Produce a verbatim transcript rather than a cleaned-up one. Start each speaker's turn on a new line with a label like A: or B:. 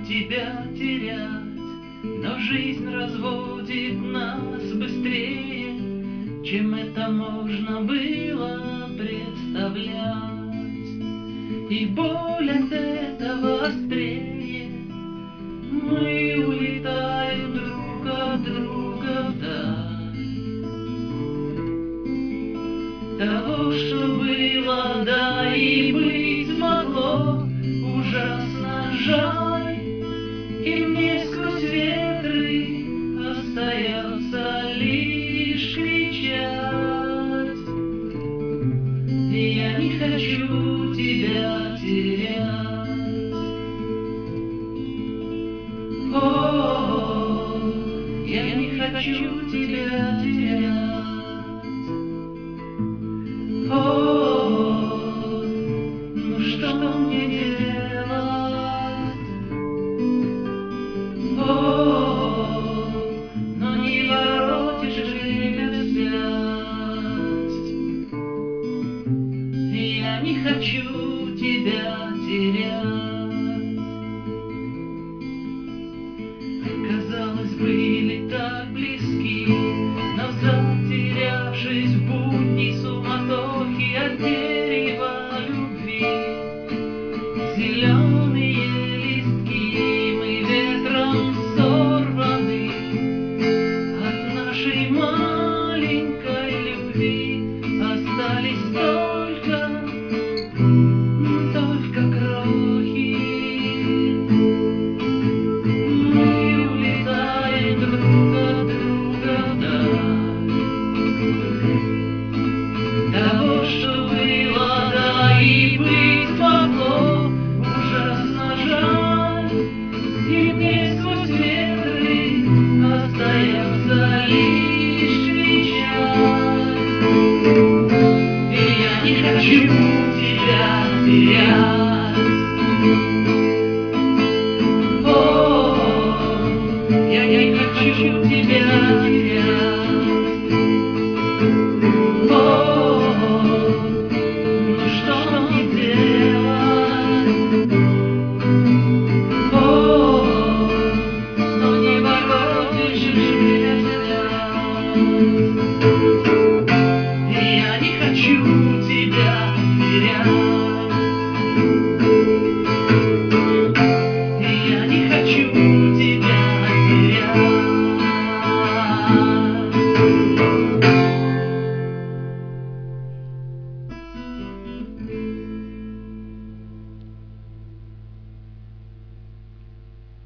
A: тебя терять, но жизнь разводит нас быстрее, чем это можно было представлять. И боль от этого острее, мы улетаем друг от друга вдаль. Того, что было, да и быть могло, ужасно жаль. И мне сквозь ветры остается лишь кричать: я не хочу тебя терять. О, я не хочу тебя терять. О, ну что мне делать? О, но не воротишь время вспять. Я не хочу тебя терять. Казалось, были так близки.